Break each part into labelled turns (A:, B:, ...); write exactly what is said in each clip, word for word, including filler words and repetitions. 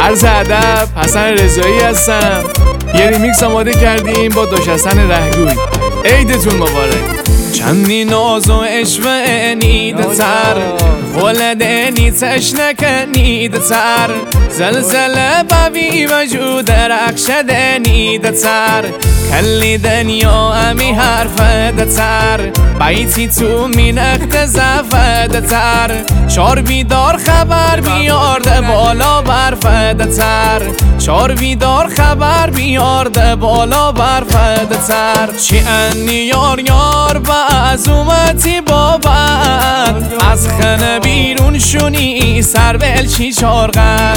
A: عرض ادب، حسن رضایی هستم. یه ریمیکس آماده کردیم با داش حسن رهگوی. عیدتون مبارک. چندی ناز و عشوه نیده تر، ولده نیتش نکنیده تر، زلزله بوی وجود رخشده نیده تر، کلی دنیا امی حرفده تر، بیتی تو مینخت زفده تر، چار بیدار خبر بیارده بالا برفده تر، چار بیدار خبر بیارده بالا برفده تر، چی انی یار یار با از اومتی بابت، از خانه بیرون شونی سر بلچی چارقد،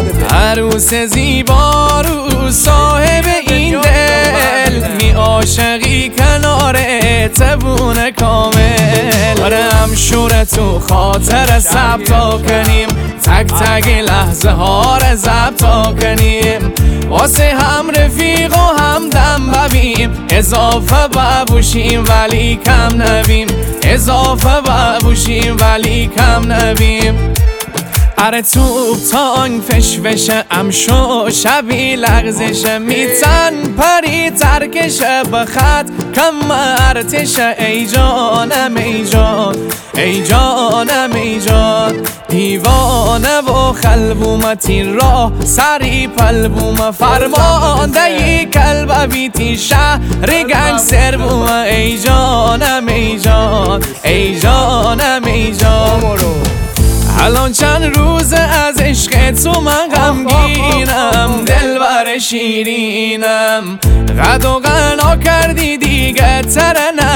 A: عروس زیبا رو صاحب این دل، می عاشقی کناره تبون کامل، برم شورتو خاطر ثبتا کنیم، تک تک لحظه ها رو ضبطا کنیم، واسه هم رفیق و هم دم ببیم، اضافه ببوشیم ولی کم نبیم، اضافه ببوشیم ولی کم نبیم. اره توب تانگ فش فشه امشو شبی لغزشه، میتن پری ترکشه بخط کم مرتشه، ای جانم ای جان ای جانم ای جان، دیوانه و خلبومتین راه سری پلبوم، فرمانده ی کلب بیتی شهر گنگ سر بوم، ای جانم ای جان ای جانم ای جان. الان چند روز از عشق تو من غمگینم، دلبر شیرینم، قد و غنا کردی دیگه تر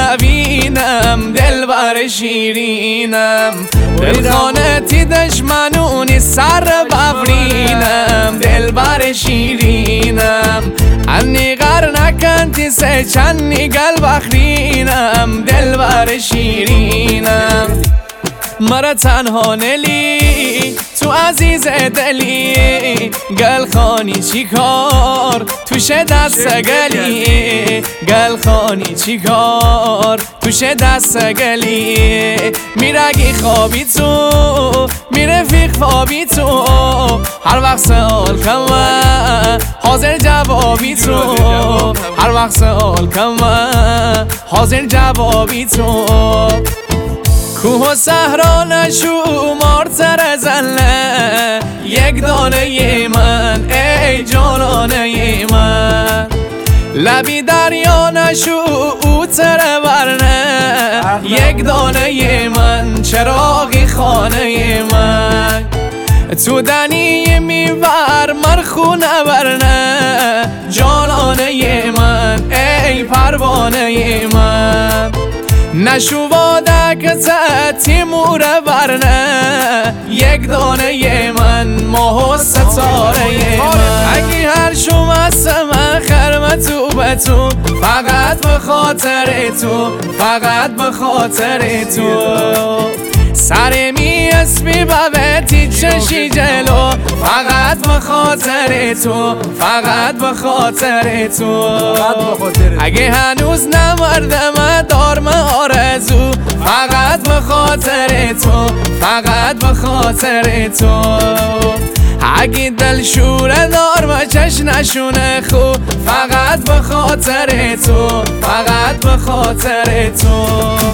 A: نبینم، دلبر شیرینم، دلخانه تی دشمنونی سر بفرینم، دلبر شیرینم، انی غر نکن تی سه چنی گل بخرینم، دلبر شیرینم، مرا تنها نلی تو عزیز دلی، گل خانی چی کار توش دست گلی، گل خانی چی کار توش دست گلی، میرگی خوابی تو میره فیق خوابی تو، هر وقت سوال کم حاضر جوابی تو، هر وقت سوال کم حاضر جوابی تو، کوه و صحرا نشومار تر زنه، یک دانه ی من ای جانانه ی من، لبی دریا نشو او تر ورنه، یک دانه ی من چراغی خانه ی من، تو دنی میور مرخونه ورنه، جانانه ی من ای پروانه ی من، نشو واده که تیموره ورنه، یک دانه ی من ماه و ستاره ی من، اگی هر شوم هستم خرم تو به تو، فقط به خاطر تو فقط به خاطر تو، سر می اسبی ببتی چشی جلو، فقط به خاطر تو فقط به خاطر تو، اگه هنوز نمردم دارم آرزو، فقط به خاطر تو فقط به خاطر تو، اگه دل شوره دار و چش نشونه خو، فقط به خاطر تو فقط به خاطر تو،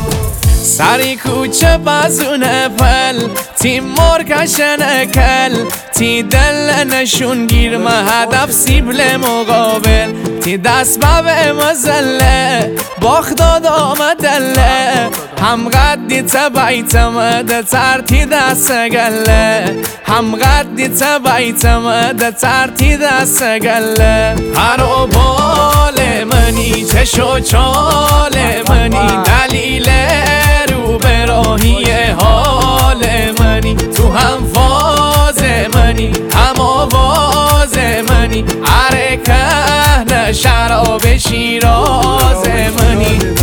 A: سری کوچه بازونه پل تی مرکشن کل، تی دل نشون گیر ما هدف سیبل مقابل، تی دست بابه مزله باخت دادام دله، هم قدی تبایتم دتر تی دست گله، هم قدی تبایتم دتر تی دست گله، هر و بال منی چشو چال منی، دلیل رو به راهی حال منی، تو هم فاز منی هم آواز منی، اره که شراب شیراز منی.